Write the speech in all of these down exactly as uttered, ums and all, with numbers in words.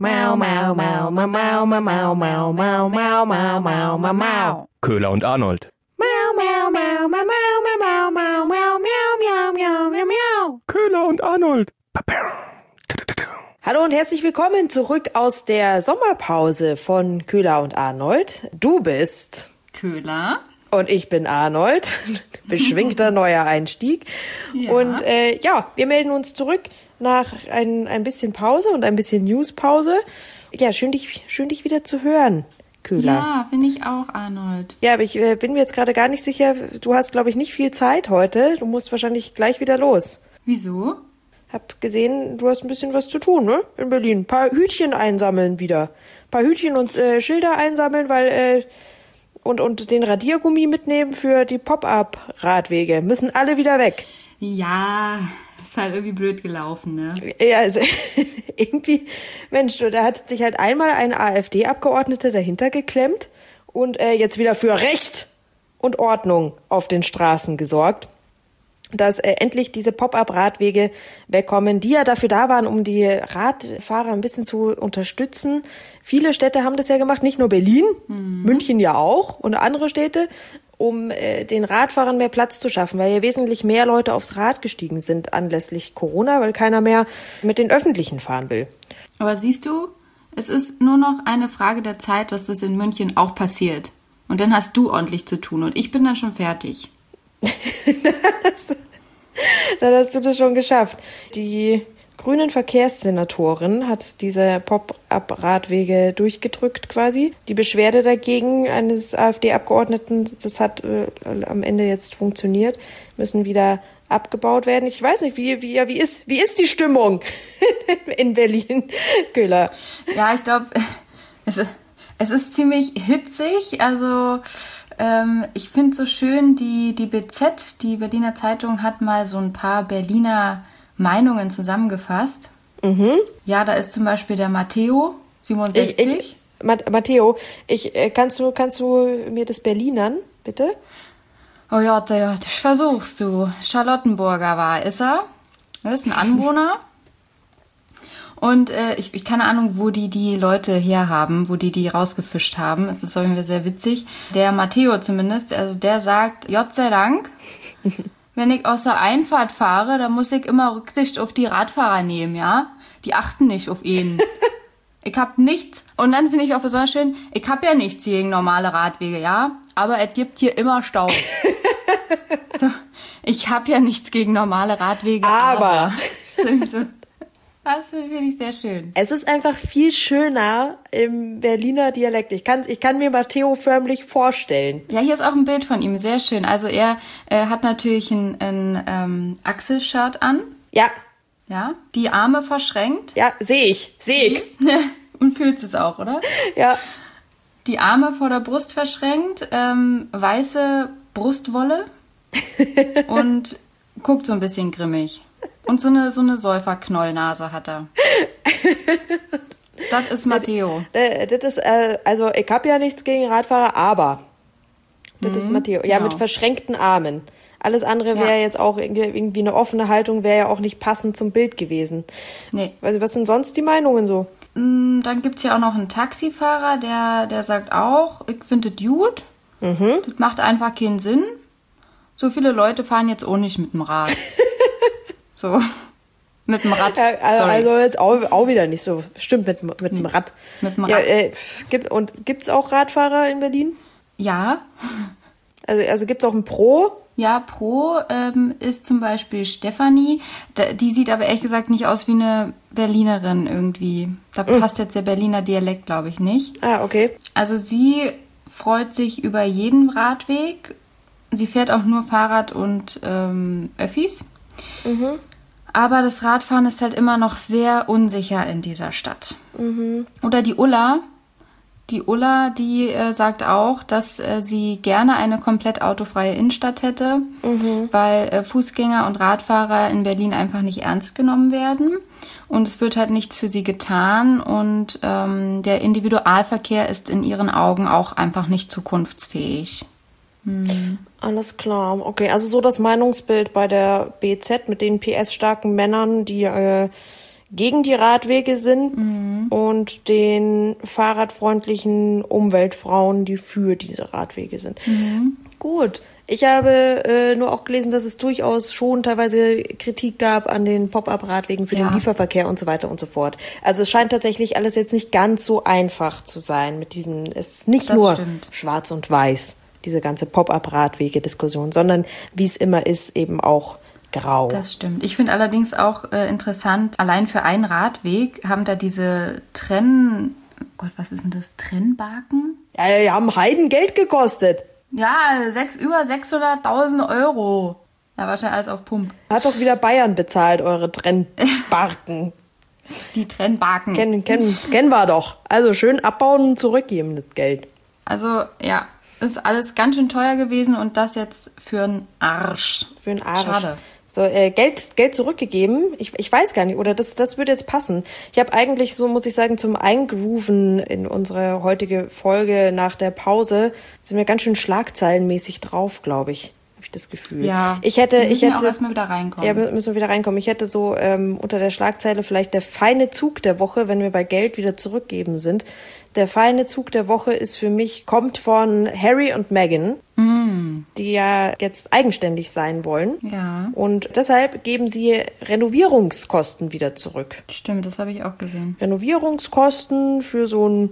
Mau, mau, mau, mau, mau, mau, mau, mau, mau, mau, mau, mau, mau, mau. Köhler und Arnold. Mau, mau, mau, mau, mau, mau, mau, mau, mau, miau, miau, miau, miau. Köhler und Arnold. Hallo und herzlich willkommen zurück aus der Sommerpause von Köhler und Arnold. Du bist Köhler. Und ich bin Arnold. Beschwingter neuer Einstieg. Ja. Und äh, ja, wir melden uns zurück nach ein, ein bisschen Pause und ein bisschen Newspause. Ja, schön dich, schön dich wieder zu hören, Köhler. Ja, finde ich auch, Arnold. Ja, aber ich äh, bin mir jetzt gerade gar nicht sicher. Du hast, glaube ich, nicht viel Zeit heute. Du musst wahrscheinlich gleich wieder los. Wieso? Hab gesehen, du hast ein bisschen was zu tun, ne? In Berlin. Ein paar Hütchen einsammeln wieder. Ein paar Hütchen und äh, Schilder einsammeln, weil äh, und und den Radiergummi mitnehmen für die Pop-up-Radwege. Müssen alle wieder weg. Ja, ist halt irgendwie blöd gelaufen, ne? Ja, also irgendwie, Mensch, da hat sich halt einmal ein AfD-Abgeordneter dahinter geklemmt und äh, jetzt wieder für Recht und Ordnung auf den Straßen gesorgt, dass äh, endlich diese Pop-up-Radwege wegkommen, die ja dafür da waren, um die Radfahrer ein bisschen zu unterstützen. Viele Städte haben das ja gemacht, nicht nur Berlin, mhm. München ja auch und andere Städte, um äh, den Radfahrern mehr Platz zu schaffen, weil ja wesentlich mehr Leute aufs Rad gestiegen sind anlässlich Corona, weil keiner mehr mit den Öffentlichen fahren will. Aber siehst du, es ist nur noch eine Frage der Zeit, dass das in München auch passiert. Und dann hast du ordentlich zu tun und ich bin dann schon fertig. Dann hast du das schon geschafft. Die grünen Verkehrssenatorin hat diese Pop-up-Radwege durchgedrückt quasi. Die Beschwerde dagegen eines AfD-Abgeordneten, das hat äh, am Ende jetzt funktioniert, müssen wieder abgebaut werden. Ich weiß nicht, wie wie wie ist wie ist die Stimmung in Berlin, Köhler? Ja, ich glaube, es, es ist ziemlich hitzig. Also ähm, ich finde so schön, die, die B Z, die Berliner Zeitung, hat mal so ein paar Berliner Meinungen zusammengefasst. Mhm. Ja, da ist zum Beispiel der Matteo, siebenundsechzig. Ich, ich, Matteo, ich, kannst du, kannst du mir das Berlinern, bitte? Oh ja, das versuchst du. Charlottenburger war, ist er. Das ist ein Anwohner. Und äh, ich, ich keine Ahnung, wo die die Leute herhaben, wo die die rausgefischt haben. Es ist irgendwie sehr witzig. Der Matteo zumindest, also der sagt, Gott sei Dank, wenn ich aus der Einfahrt fahre, dann muss ich immer Rücksicht auf die Radfahrer nehmen, ja? Die achten nicht auf ihn. Ich hab nichts, und dann finde ich auch besonders schön, ich hab ja nichts gegen normale Radwege, ja? Aber es gibt hier immer Stau. So, ich hab ja nichts gegen normale Radwege, aber... aber. So, das finde ich sehr schön. Es ist einfach viel schöner im Berliner Dialekt. Ich kann, ich kann mir Matteo förmlich vorstellen. Ja, hier ist auch ein Bild von ihm, sehr schön. Also er, er hat natürlich ein, ein ähm, Axel-Shirt an. Ja. Ja, die Arme verschränkt. Ja, sehe ich, sehe ich. Und fühlst es auch, oder? Ja. Die Arme vor der Brust verschränkt, ähm, weiße Brustwolle und guckt so ein bisschen grimmig. Und so eine, so eine Säuferknollnase hat er. Das ist Matteo. Das, das ist, äh, also ich habe ja nichts gegen Radfahrer, aber das mhm, ist Matteo. Ja, genau. Mit verschränkten Armen. Alles andere wäre ja jetzt auch irgendwie eine offene Haltung, wäre ja auch nicht passend zum Bild gewesen. Nee. Also, was sind sonst die Meinungen so? Dann gibt's ja auch noch einen Taxifahrer, der, der sagt auch, ich finde das gut. Mhm. Das macht einfach keinen Sinn. So viele Leute fahren jetzt auch nicht mit dem Rad. So, mit dem Rad. Ja, also, Sorry. also jetzt auch, auch wieder nicht so. Stimmt, mit, mit dem Rad. Mit dem Rad. Ja, äh, gibt, und gibt's auch Radfahrer in Berlin? Ja. Also, also gibt's auch ein Pro? Ja, Pro ähm, ist zum Beispiel Stefanie. Da, die sieht aber ehrlich gesagt nicht aus wie eine Berlinerin irgendwie. Da mhm. passt jetzt der Berliner Dialekt, glaube ich, nicht. Ah, okay. Also sie freut sich über jeden Radweg. Sie fährt auch nur Fahrrad und ähm, Öffis. Mhm. Aber das Radfahren ist halt immer noch sehr unsicher in dieser Stadt. Mhm. Oder die Ulla. Die Ulla, die äh, sagt auch, dass äh, sie gerne eine komplett autofreie Innenstadt hätte, mhm. weil äh, Fußgänger und Radfahrer in Berlin einfach nicht ernst genommen werden. Und es wird halt nichts für sie getan. Und ähm, der Individualverkehr ist in ihren Augen auch einfach nicht zukunftsfähig. Hm. Alles klar. Okay, also so das Meinungsbild bei der B Z mit den P S-starken Männern, die äh, gegen die Radwege sind mhm. und den fahrradfreundlichen Umweltfrauen, die für diese Radwege sind. Mhm. Gut. Ich habe äh, nur auch gelesen, dass es durchaus schon teilweise Kritik gab an den Pop-up-Radwegen für ja. den Lieferverkehr und so weiter und so fort. Also es scheint tatsächlich alles jetzt nicht ganz so einfach zu sein mit diesen, es ist nicht das nur stimmt. Schwarz und Weiß, diese ganze Pop-up-Radwege-Diskussion, sondern wie es immer ist, eben auch grau. Das stimmt. Ich finde allerdings auch äh, interessant, allein für einen Radweg haben da diese Trenn... Gott, was ist denn das? Trennbaken? Ja, die haben Heidengeld gekostet. Ja, sechs, über sechshunderttausend Euro. Da war schon alles auf Pump. Hat doch wieder Bayern bezahlt, eure Trennbarken. Die Trennbarken. Kennen, kennen, kennen wir doch. Also schön abbauen und zurückgeben, das Geld. Also, ja, ist alles ganz schön teuer gewesen und das jetzt für einen Arsch. Für einen Arsch. Schade. So, äh, Geld, Geld zurückgegeben. Ich, ich weiß gar nicht, oder das, das würde jetzt passen. Ich habe eigentlich so, muss ich sagen, zum Eingrooven in unsere heutige Folge nach der Pause sind wir ganz schön schlagzeilenmäßig drauf, glaube ich. Habe ich das Gefühl. Ja. Ich hätte, wir müssen ich hätte, ja auch erstmal wieder reinkommen. Ja, müssen wir wieder reinkommen. Ich hätte so ähm, unter der Schlagzeile vielleicht der feine Zug der Woche, wenn wir bei Geld wieder zurückgeben sind. Der feine Zug der Woche ist für mich, kommt von Harry und Meghan, mm. die ja jetzt eigenständig sein wollen. Ja. Und deshalb geben sie Renovierungskosten wieder zurück. Stimmt, das habe ich auch gesehen. Renovierungskosten für so ein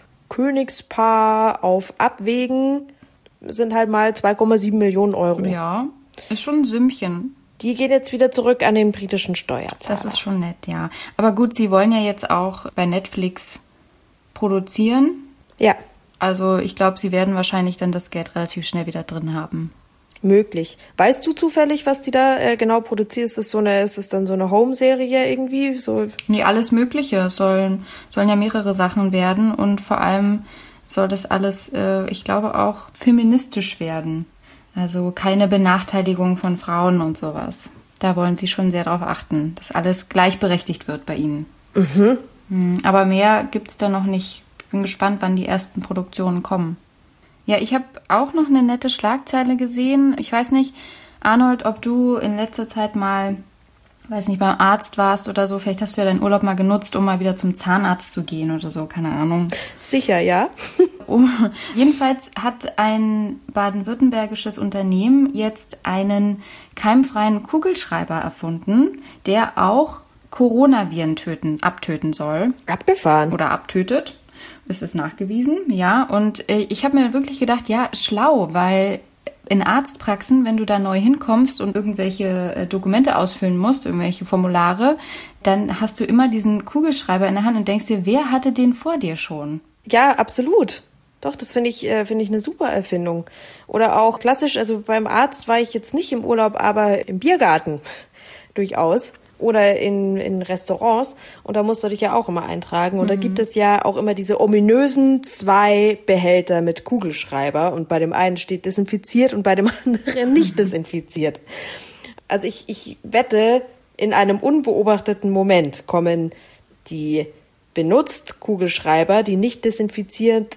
Königspaar auf Abwägen sind halt mal zwei Komma sieben Millionen Euro. Ja, ist schon ein Sümmchen. Die gehen jetzt wieder zurück an den britischen Steuerzahler. Das ist schon nett, ja. Aber gut, sie wollen ja jetzt auch bei Netflix produzieren. Ja. Also ich glaube, sie werden wahrscheinlich dann das Geld relativ schnell wieder drin haben. Möglich. Weißt du zufällig, was die da äh, genau produziert? Ist es so eine, ist es dann so eine Home-Serie irgendwie? So? Nee, alles Mögliche. Sollen, sollen ja mehrere Sachen werden und vor allem soll das alles, äh, ich glaube, auch feministisch werden. Also keine Benachteiligung von Frauen und sowas. Da wollen sie schon sehr drauf achten, dass alles gleichberechtigt wird bei ihnen. Mhm. Aber mehr gibt's da noch nicht. Ich bin gespannt, wann die ersten Produktionen kommen. Ja, ich habe auch noch eine nette Schlagzeile gesehen. Ich weiß nicht, Arnold, ob du in letzter Zeit mal, weiß nicht, beim Arzt warst oder so. Vielleicht hast du ja deinen Urlaub mal genutzt, um mal wieder zum Zahnarzt zu gehen oder so. Keine Ahnung. Sicher, ja. Oh, jedenfalls hat ein baden-württembergisches Unternehmen jetzt einen keimfreien Kugelschreiber erfunden, der auch Coronaviren töten, abtöten soll. Abgefahren. Oder abtötet. Ist es nachgewiesen, ja. Und äh, ich habe mir wirklich gedacht, ja, schlau, weil in Arztpraxen, wenn du da neu hinkommst und irgendwelche äh, Dokumente ausfüllen musst, irgendwelche Formulare, dann hast du immer diesen Kugelschreiber in der Hand und denkst dir, wer hatte den vor dir schon? Ja, absolut. Doch, das finde ich, äh, finde ich eine super Erfindung. Oder auch klassisch, also beim Arzt war ich jetzt nicht im Urlaub, aber im Biergarten durchaus. Oder in, in Restaurants. Und da musst du dich ja auch immer eintragen. Und mhm. da gibt es ja auch immer diese ominösen zwei Behälter mit Kugelschreiber. Und bei dem einen steht desinfiziert und bei dem anderen nicht desinfiziert. Also ich, ich wette, in einem unbeobachteten Moment kommen die benutzt Kugelschreiber, die nicht desinfiziert,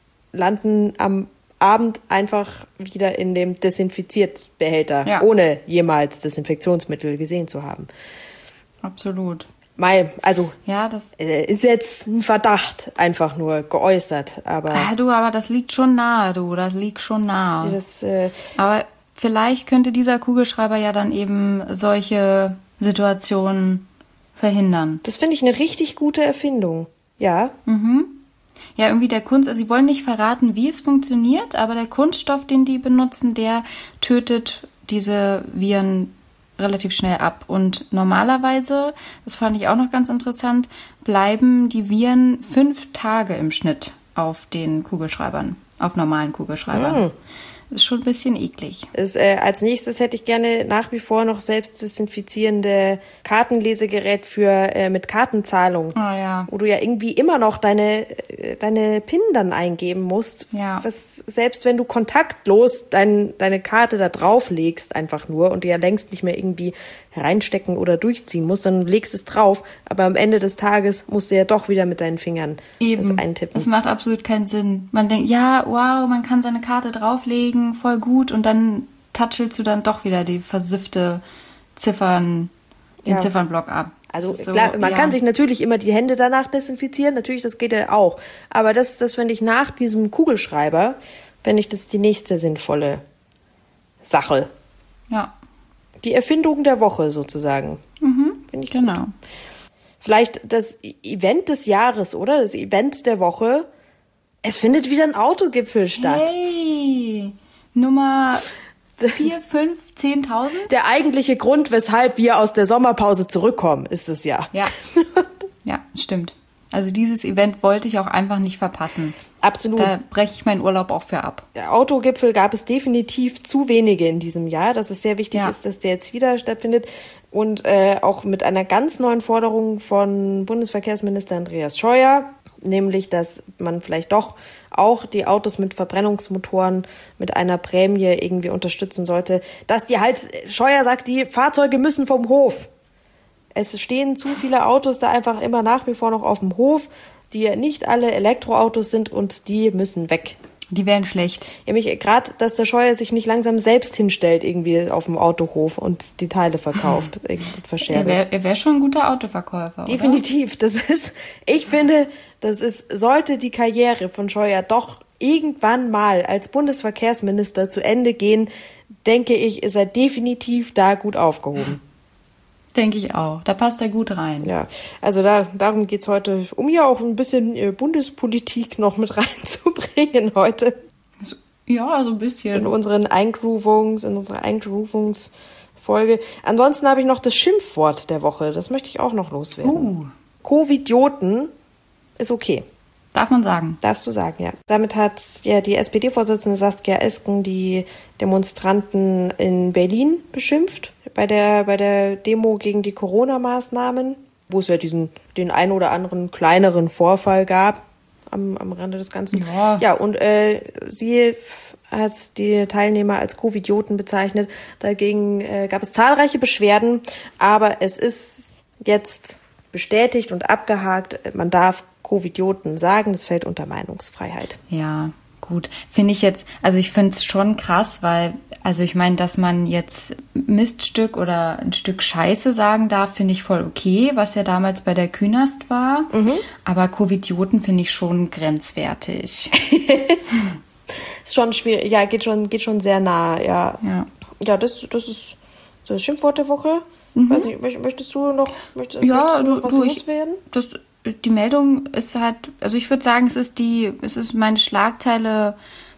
landen am Abend einfach wieder in dem Desinfiziert-Behälter, ja. ohne jemals Desinfektionsmittel gesehen zu haben. Absolut. Mei, also ja, das äh, ist jetzt ein Verdacht einfach nur geäußert, aber ah, du, aber das liegt schon nahe, du, das liegt schon nahe. Das, äh, aber vielleicht könnte dieser Kugelschreiber ja dann eben solche Situationen verhindern. Das finde ich eine richtig gute Erfindung, ja. Mhm. Ja, irgendwie der Kunst, also sie wollen nicht verraten, wie es funktioniert, aber der Kunststoff, den die benutzen, der tötet diese Viren relativ schnell ab. Und normalerweise, das fand ich auch noch ganz interessant, bleiben die Viren fünf Tage im Schnitt auf den Kugelschreibern, auf normalen Kugelschreibern. Mhm. Das ist schon ein bisschen eklig. Ist, äh, als nächstes hätte ich gerne nach wie vor noch selbstdesinfizierende Kartenlesegerät für äh, mit Kartenzahlung. Oh, ja. Wo du ja irgendwie immer noch deine, deine PIN dann eingeben musst. Ja. Was, selbst wenn du kontaktlos dein, deine Karte da drauflegst einfach nur und du ja längst nicht mehr irgendwie reinstecken oder durchziehen musst, dann legst es drauf, aber am Ende des Tages musst du ja doch wieder mit deinen Fingern Eben. das eintippen. Das macht absolut keinen Sinn. Man denkt, ja, wow, man kann seine Karte drauflegen, voll gut, und dann touchelst du dann doch wieder die versiffte Ziffern, den ja. Ziffernblock ab. Also so, klar, man ja. kann sich natürlich immer die Hände danach desinfizieren, natürlich, das geht ja auch. Aber das, das finde ich nach diesem Kugelschreiber, finde ich das die nächste sinnvolle Sache. Ja. Die Erfindung der Woche sozusagen. Mhm, finde ich genau. gut. Vielleicht das Event des Jahres, oder? Das Event der Woche. Es findet wieder ein Autogipfel statt. Hey, Nummer vier, fünf, zehntausend? Der eigentliche Grund, weshalb wir aus der Sommerpause zurückkommen, ist es ja. Ja, ja, stimmt. Also dieses Event wollte ich auch einfach nicht verpassen. Absolut. Da breche ich meinen Urlaub auch für ab. Der Autogipfel gab es definitiv zu wenige in diesem Jahr, dass es sehr wichtig Ja. ist, dass der jetzt wieder stattfindet. Und äh, auch mit einer ganz neuen Forderung von Bundesverkehrsminister Andreas Scheuer, nämlich, dass man vielleicht doch auch die Autos mit Verbrennungsmotoren mit einer Prämie irgendwie unterstützen sollte. Dass die halt, Scheuer sagt, die Fahrzeuge müssen vom Hof. Es stehen zu viele Autos da einfach immer nach wie vor noch auf dem Hof, die nicht alle Elektroautos sind und die müssen weg. Die wären schlecht. Ja, mich gerade, dass der Scheuer sich nicht langsam selbst hinstellt irgendwie auf dem Autohof und die Teile verkauft, irgendwie Er verscherbelt. wäre er wär schon ein guter Autoverkäufer, Definitiv. Das ist, ich finde, das ist, sollte die Karriere von Scheuer doch irgendwann mal als Bundesverkehrsminister zu Ende gehen, denke ich, ist er definitiv da gut aufgehoben. Denke ich auch. Da passt er gut rein. Ja, also da, darum geht's heute, um ja auch ein bisschen äh, Bundespolitik noch mit reinzubringen heute. So, ja, so ein In bisschen. unseren Eingroovungs, in unserer Eingroovungsfolge. Ansonsten habe ich noch das Schimpfwort der Woche. Das möchte ich auch noch loswerden. Uh, Covidioten ist okay. darf man sagen. Darfst du sagen, ja. Damit hat ja die S P D-Vorsitzende Saskia Esken die Demonstranten in Berlin beschimpft. Bei der, bei der Demo gegen die Corona-Maßnahmen, wo es ja diesen, den ein oder anderen kleineren Vorfall gab am, am Rande des Ganzen. Ja. Ja, und äh, sie hat die Teilnehmer als Covidioten bezeichnet. Dagegen äh, gab es zahlreiche Beschwerden, aber es ist jetzt bestätigt und abgehakt. Man darf Covidioten sagen, das fällt unter Meinungsfreiheit. Ja, gut. Finde ich jetzt, also ich finde es schon krass, weil, also ich meine, dass man jetzt Miststück oder ein Stück Scheiße sagen darf, finde ich voll okay, was ja damals bei der Künast war. Mhm. Aber Covidioten finde ich schon grenzwertig. Ist schon schwierig, ja, geht schon, geht schon sehr nah, ja. Ja, Ja, das, das ist das Schimpfwort der Woche. Mhm. Weiß nicht, möchtest du noch, möchtest, ja möchtest du du, noch was du ich, loswerden? das, die Meldung ist halt, also ich würde sagen, es ist die, es ist meine Schlagzeile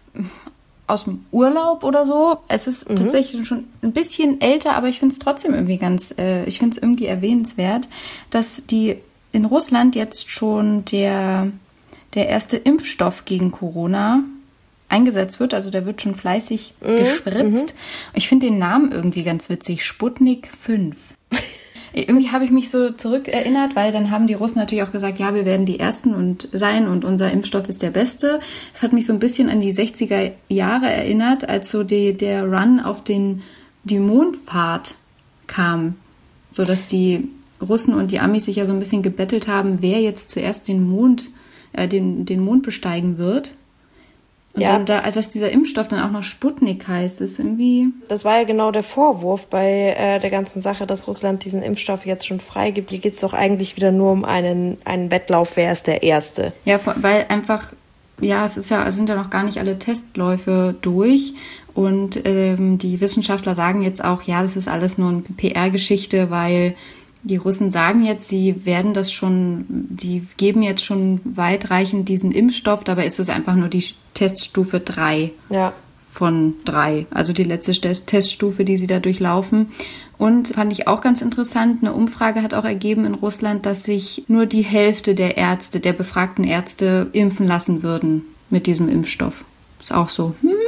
aus dem Urlaub oder so. Es ist mhm. tatsächlich schon ein bisschen älter, aber ich finde es trotzdem irgendwie ganz, äh, ich finde es irgendwie erwähnenswert, dass die in Russland jetzt schon der, der erste Impfstoff gegen Corona eingesetzt wird. Also der wird schon fleißig mhm. gespritzt. Mhm. Ich finde den Namen irgendwie ganz witzig. Sputnik fünf. Irgendwie habe ich mich so zurückerinnert, weil dann haben die Russen natürlich auch gesagt, ja, wir werden die Ersten und sein und unser Impfstoff ist der beste. Es hat mich so ein bisschen an die sechziger Jahre erinnert, als so die, der Run auf den, die Mondfahrt kam. So dass die Russen und die Amis sich ja so ein bisschen gebettelt haben, wer jetzt zuerst den Mond, äh, den, den Mond besteigen wird. Und ja. dann da, als dass dieser Impfstoff dann auch noch Sputnik heißt, ist irgendwie... Das war ja genau der Vorwurf bei äh, der ganzen Sache, dass Russland diesen Impfstoff jetzt schon freigibt. Hier geht es doch eigentlich wieder nur um einen, einen Wettlauf, wer ist der Erste. Ja, weil einfach, ja, es ist ja, es sind ja noch gar nicht alle Testläufe durch. Und ähm, die Wissenschaftler sagen jetzt auch, ja, das ist alles nur eine P R-Geschichte, weil die Russen sagen jetzt, sie werden das schon, die geben jetzt schon weitreichend diesen Impfstoff, dabei ist es einfach nur die Teststufe drei ja. von drei, also die letzte Teststufe, die sie da durchlaufen. Und fand ich auch ganz interessant, eine Umfrage hat auch ergeben in Russland, dass sich nur die Hälfte der Ärzte, der befragten Ärzte impfen lassen würden mit diesem Impfstoff. Ist auch so, hm,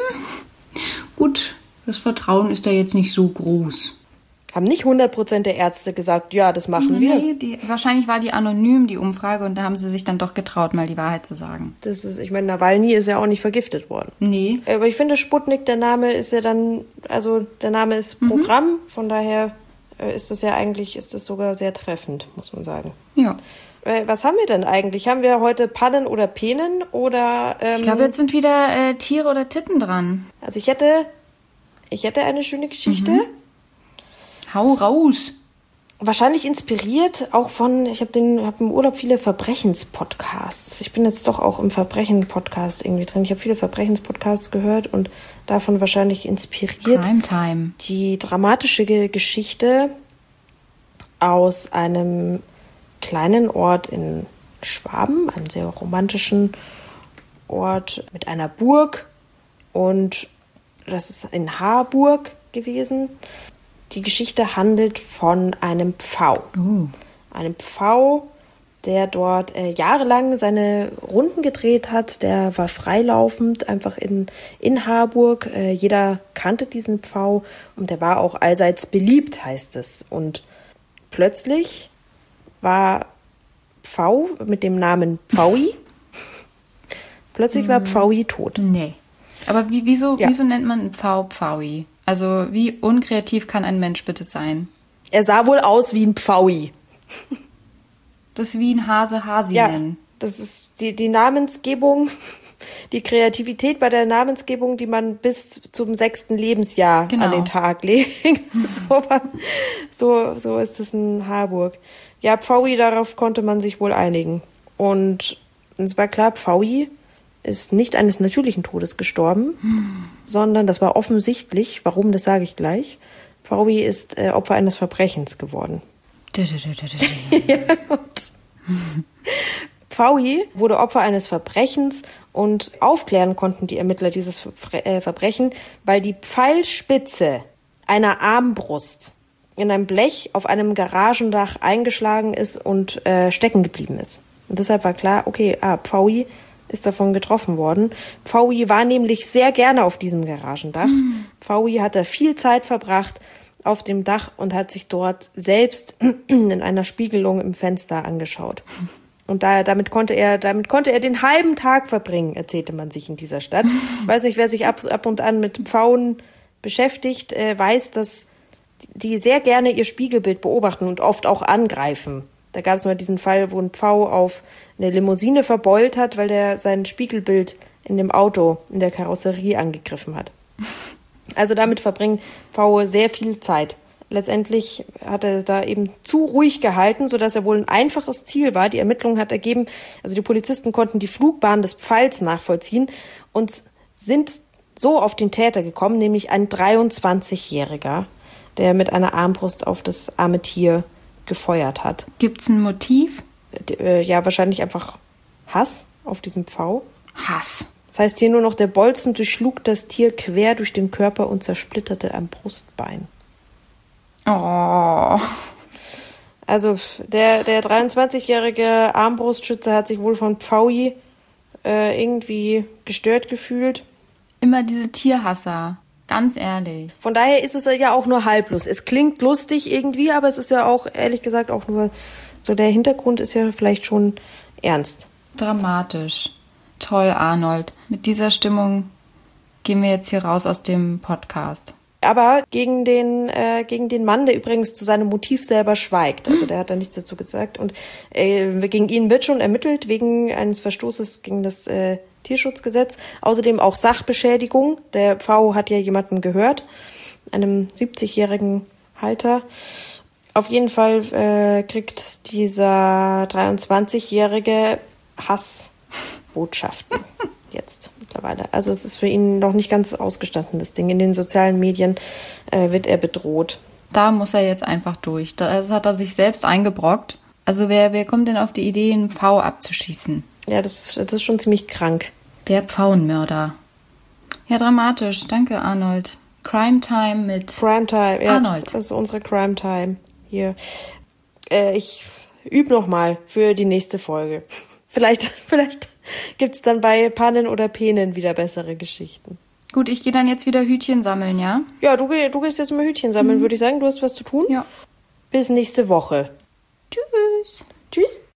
gut, das Vertrauen ist da jetzt nicht so groß. Haben nicht hundert Prozent der Ärzte gesagt, ja, das machen wir. Nee, die, wahrscheinlich war die anonym, die Umfrage, und da haben sie sich dann doch getraut, mal die Wahrheit zu sagen. Das ist, ich meine, Nawalny ist ja auch nicht vergiftet worden. Nee. Aber ich finde, Sputnik, der Name ist ja dann, also der Name ist Programm, mhm. von daher ist das ja eigentlich, ist das sogar sehr treffend, muss man sagen. Ja. Was haben wir denn eigentlich? Haben wir heute Pannen oder Penen oder... Ähm, ich glaube, jetzt sind wieder äh, Tiere oder Titten dran. Also ich hätte, ich hätte eine schöne Geschichte. Mhm. Hau raus. Wahrscheinlich inspiriert auch von, ich habe den hab im Urlaub viele Verbrechenspodcasts. Ich bin jetzt doch auch im Verbrechen-Podcast irgendwie drin. Ich habe viele Verbrechenspodcasts gehört und davon wahrscheinlich inspiriert. Primetime. Die dramatische Ge- Geschichte aus einem kleinen Ort in Schwaben, einem sehr romantischen Ort mit einer Burg. Und das ist in Harburg gewesen. Die Geschichte handelt von einem Pfau. Uh. Einem Pfau, der dort äh, jahrelang seine Runden gedreht hat. Der war freilaufend, einfach in, in Harburg. Äh, jeder kannte diesen Pfau und der war auch allseits beliebt, heißt es. Und plötzlich war Pfau mit dem Namen Pfaui, plötzlich war Pfaui tot. Nee. Aber wie, wieso, Ja. wieso nennt man einen Pfau Pfaui? Also wie unkreativ kann ein Mensch bitte sein? Er sah wohl aus wie ein Pfaui. Das ist wie ein Hase Hasi Ja, nennen. das ist die, die Namensgebung, die Kreativität bei der Namensgebung, die man bis zum sechsten Lebensjahr Genau. an den Tag legt. so, war- so, so ist es in Harburg. Ja, Pfaui, darauf konnte man sich wohl einigen. Und es war klar, Pfaui ist nicht eines natürlichen Todes gestorben, hm. sondern das war offensichtlich, warum, das sage ich gleich, Pfaui ist äh, Opfer eines Verbrechens geworden. ja, und Pfaui wurde Opfer eines Verbrechens und aufklären konnten die Ermittler dieses Ver- äh, Verbrechen, weil die Pfeilspitze einer Armbrust in einem Blech auf einem Garagendach eingeschlagen ist und äh, stecken geblieben ist. Und deshalb war klar, okay, ah, Pfaui ist davon getroffen worden. Pfaui war nämlich sehr gerne auf diesem Garagendach. Mhm. Pfaui hat da viel Zeit verbracht auf dem Dach und hat sich dort selbst in einer Spiegelung im Fenster angeschaut. Und da, damit konnte er, damit konnte er den halben Tag verbringen, erzählte man sich in dieser Stadt. Ich weiß nicht, wer sich ab, ab und an mit Pfauen beschäftigt, äh, weiß, dass die sehr gerne ihr Spiegelbild beobachten und oft auch angreifen. Da gab es mal diesen Fall, wo ein Pfau auf eine Limousine verbeult hat, weil der sein Spiegelbild in dem Auto, in der Karosserie angegriffen hat. Also damit verbringen Pfaue sehr viel Zeit. Letztendlich hat er da eben zu ruhig gehalten, sodass er wohl ein einfaches Ziel war. Die Ermittlung hat ergeben, also die Polizisten konnten die Flugbahn des Pfeils nachvollziehen und sind so auf den Täter gekommen, nämlich ein dreiundzwanzigjähriger, der mit einer Armbrust auf das arme Tier gefeuert hat. Gibt's ein Motiv? Ja, wahrscheinlich einfach Hass auf diesen Pfau. Hass. Das heißt hier nur noch, der Bolzen durchschlug das Tier quer durch den Körper und zersplitterte am Brustbein. Oh. Also der, der dreiundzwanzigjährige Armbrustschütze hat sich wohl von Pfaui äh, irgendwie gestört gefühlt. Immer diese Tierhasser. Ganz ehrlich. Von daher ist es ja auch nur halblos. Es klingt lustig irgendwie, aber es ist ja auch, ehrlich gesagt, auch nur so, der Hintergrund ist ja vielleicht schon ernst. Dramatisch. Toll, Arnold. Mit dieser Stimmung gehen wir jetzt hier raus aus dem Podcast. Aber gegen den, äh, gegen den Mann, der übrigens zu seinem Motiv selber schweigt. Also der hat da nichts dazu gesagt. Und äh, gegen ihn wird schon ermittelt wegen eines Verstoßes gegen das äh, Tierschutzgesetz. Außerdem auch Sachbeschädigung. Der Pfau hat ja jemanden gehört, einem siebzigjährigen Halter. Auf jeden Fall äh, kriegt dieser dreiundzwanzigjährige Hassbotschaften jetzt mittlerweile. Also es ist für ihn noch nicht ganz ausgestanden, das Ding. In den sozialen Medien äh, wird er bedroht. Da muss er jetzt einfach durch. Das hat er sich selbst eingebrockt. Also wer, wer kommt denn auf die Idee, einen Pfau abzuschießen? Ja, das ist, das ist schon ziemlich krank. Der Pfauenmörder. Ja, dramatisch. Danke, Arnold. Crime Time mit Primetime, ja, Arnold. Das, das ist unsere Crime Time hier. Äh, ich übe noch mal für die nächste Folge. Vielleicht, vielleicht gibt's dann bei Pannen oder Penen wieder bessere Geschichten. Gut, ich gehe dann jetzt wieder Hütchen sammeln, ja? Ja, du, geh- du gehst jetzt mal Hütchen sammeln, Mhm. würde ich sagen. Du hast was zu tun. Ja. Bis nächste Woche. Tschüss. Tschüss.